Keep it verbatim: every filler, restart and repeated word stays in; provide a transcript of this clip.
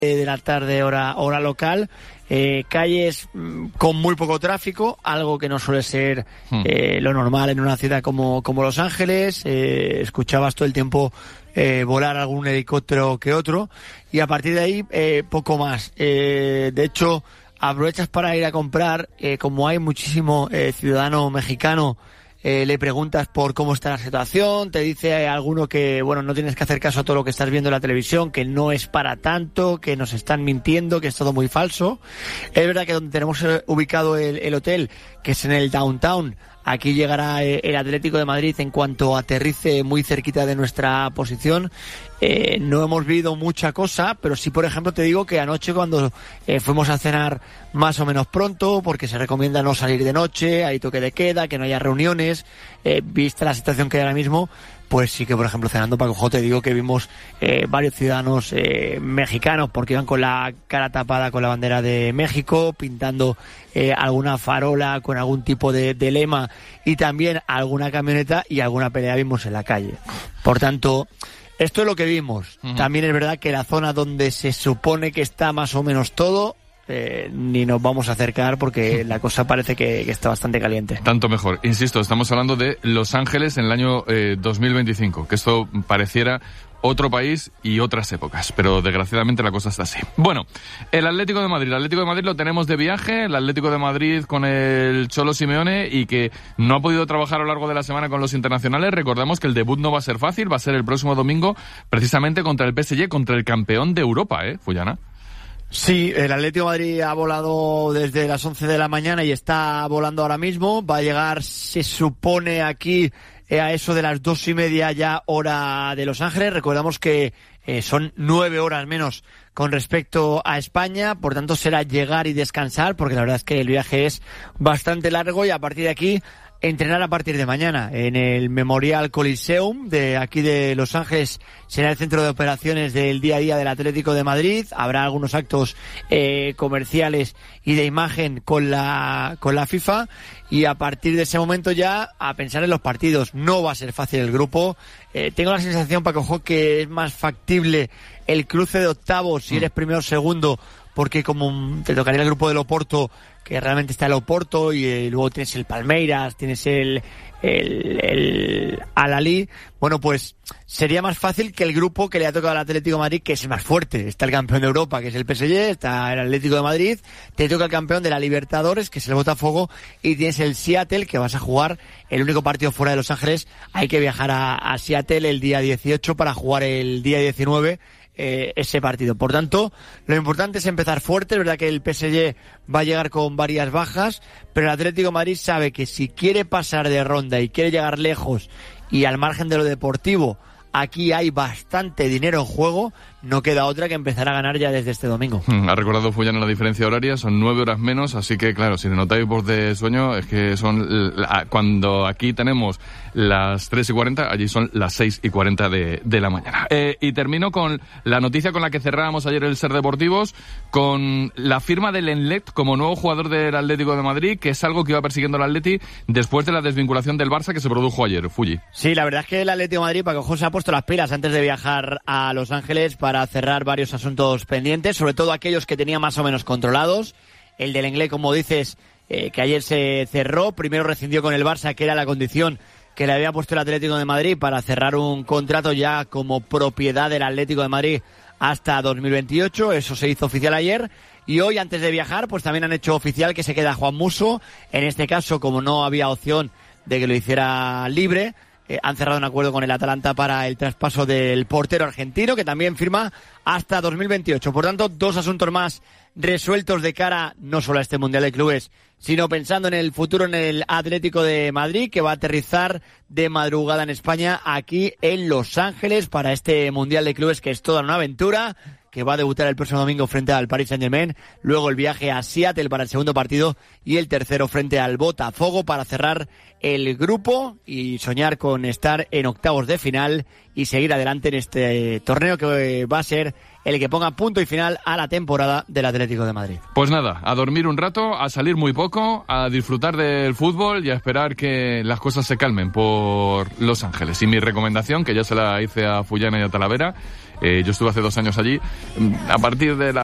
de la tarde hora hora local, eh, calles mmm, con muy poco tráfico, algo que no suele ser eh, lo normal en una ciudad como, como Los Ángeles. Eh, escuchabas todo el tiempo eh, volar algún helicóptero que otro, y a partir de ahí eh, poco más. Eh, de hecho, aprovechas para ir a comprar, eh, como hay muchísimo eh, ciudadano mexicano. Eh, le preguntas por cómo está la situación, te dice alguno que, bueno, no tienes que hacer caso a todo lo que estás viendo en la televisión, que no es para tanto, que nos están mintiendo, que es todo muy falso. Es verdad que donde tenemos ubicado el, el hotel, que es en el downtown, aquí llegará el Atlético de Madrid en cuanto aterrice muy cerquita de nuestra posición. Eh, no hemos visto mucha cosa, pero sí, por ejemplo, te digo que anoche cuando eh, fuimos a cenar más o menos pronto, porque se recomienda no salir de noche, hay toque de queda, que no haya reuniones, eh, vista la situación que hay ahora mismo, pues sí que, por ejemplo, cenando Paco, te digo que vimos eh, varios ciudadanos eh, mexicanos, porque iban con la cara tapada con la bandera de México, pintando eh, alguna farola con algún tipo de, de lema, y también alguna camioneta y alguna pelea vimos en la calle. Por tanto, esto es lo que vimos. Uh-huh. También es verdad que la zona donde se supone que está más o menos todo, eh, ni nos vamos a acercar porque la cosa parece que, que está bastante caliente. Tanto mejor. Insisto, estamos hablando de Los Ángeles en el año eh, dos mil veinticinco, que esto pareciera otro país y otras épocas, pero desgraciadamente la cosa está así. Bueno, el Atlético de Madrid. El Atlético de Madrid lo tenemos de viaje, el Atlético de Madrid con el Cholo Simeone, y que no ha podido trabajar a lo largo de la semana con los internacionales. Recordamos que el debut no va a ser fácil, va a ser el próximo domingo, precisamente contra el P S G, contra el campeón de Europa, ¿eh, Fullana? Sí, el Atlético de Madrid ha volado desde las once de la mañana y está volando ahora mismo. Va a llegar, se supone, aquí a eso de las dos y media ya hora de Los Ángeles. Recordamos que eh, son nueve horas menos con respecto a España, por tanto será llegar y descansar, porque la verdad es que el viaje es bastante largo, y a partir de aquí entrenar a partir de mañana en el Memorial Coliseum de aquí de Los Ángeles. Será el centro de operaciones del día a día del Atlético de Madrid. Habrá algunos actos eh, comerciales y de imagen con la con la FIFA, y a partir de ese momento ya a pensar en los partidos. No va a ser fácil el grupo. Eh, tengo la sensación, Paco, que es más factible el cruce de octavos si eres primero o segundo, porque como te tocaría el grupo del Oporto, que realmente está el Oporto, y eh, luego tienes el Palmeiras, tienes el el, el Al-Ahly, bueno, pues sería más fácil que el grupo que le ha tocado al Atlético de Madrid, que es el más fuerte. Está el campeón de Europa, que es el P S G, está el Atlético de Madrid, te toca el campeón de la Libertadores, que es el Botafogo, y tienes el Seattle, que vas a jugar el único partido fuera de Los Ángeles. Hay que viajar a, a Seattle el día dieciocho para jugar el día diecinueve Eh, ese partido. Por tanto, lo importante es empezar fuerte. Es verdad que el P S G va a llegar con varias bajas, pero el Atlético de Madrid sabe que si quiere pasar de ronda y quiere llegar lejos y al margen de lo deportivo, aquí hay bastante dinero en juego, no queda otra que empezar a ganar ya desde este domingo. Ha recordado Fullana la diferencia horaria, son nueve horas menos, así que claro, si notáis voz de sueño, es que son, cuando aquí tenemos las tres y cuarenta, allí son las seis y cuarenta de, de la mañana. Eh, y termino con la noticia con la que cerrábamos ayer el Ser Deportivos, con la firma del Lenglet como nuevo jugador del Atlético de Madrid, que es algo que iba persiguiendo el Atleti después de la desvinculación del Barça que se produjo ayer. Fulli. Sí, la verdad es que el Atlético de Madrid, Paco, se ha puesto las pilas antes de viajar a Los Ángeles para cerrar varios asuntos pendientes, sobre todo aquellos que tenía más o menos controlados. El del Lenglet, como dices, eh, que ayer se cerró, primero rescindió con el Barça, que era la condición que le había puesto el Atlético de Madrid para cerrar un contrato ya como propiedad del Atlético de Madrid hasta dos mil veintiocho, eso se hizo oficial ayer. Y hoy, antes de viajar, pues también han hecho oficial que se queda Juan Musso. En este caso, como no había opción de que lo hiciera libre, Eh, han cerrado un acuerdo con el Atalanta para el traspaso del portero argentino, que también firma hasta dos mil veintiocho. Por tanto, dos asuntos más resueltos de cara no solo a este Mundial de Clubes, sino pensando en el futuro en el Atlético de Madrid, que va a aterrizar de madrugada en España, aquí en Los Ángeles, para este Mundial de Clubes, que es toda una aventura, que va a debutar el próximo domingo frente al Paris Saint-Germain, luego el viaje a Seattle para el segundo partido y el tercero frente al Botafogo para cerrar el grupo y soñar con estar en octavos de final y seguir adelante en este torneo que va a ser el que ponga punto y final a la temporada del Atlético de Madrid. Pues nada, a dormir un rato, a salir muy poco, a disfrutar del fútbol y a esperar que las cosas se calmen por Los Ángeles. Y mi recomendación, que ya se la hice a Fullana y a Talavera, Eh, yo estuve hace dos años allí. A partir de la